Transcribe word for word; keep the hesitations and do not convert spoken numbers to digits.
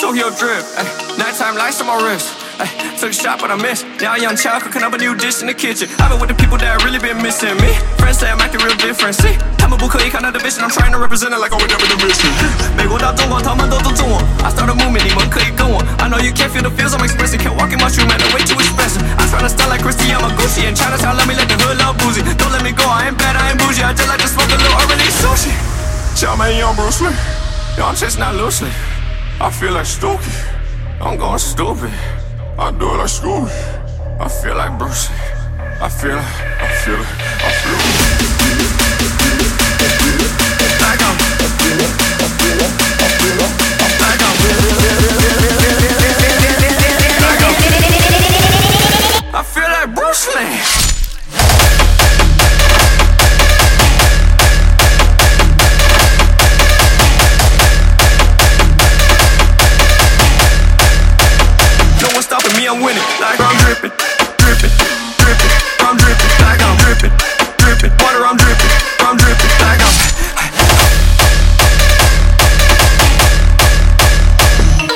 Tokyo drip. Ay, nighttime lights on my wrist. Ay, took a shot but I missed. Now young child cooking up a new dish in the kitchen. I've been with the people that really been missing me. Friends say I'm acting real different. See, 他们不可以看到的 vision. I'm trying to represent it like I would never the mission. 美国到中国，他们都尊重我。I started moving， 你们可以跟我。I know you can't feel the feels I'm expressing. Can't walk in my shoe, man, they're way too expensive. I try to style like Christy, I'm a Gucci. In Chinatown, let me let the hood love boozy. Don't let me go, I ain't bad, I ain't bougie. I just like to smoke a little early sushi. Tell me young Bruce Lee. Yo, I'm chasing that loosely. I feel like Stokey. I'm going stupid. I do it like Scooby. I feel like Bruce. I feel it, I feel it, I feel it. Like I'm Like I'm Like I'm I feel like Bruce Lee. I'm winning, like I'm dripping, dripping, dripping. I'm dripping, like I'm dripping, dripping. Water, I'm dripping.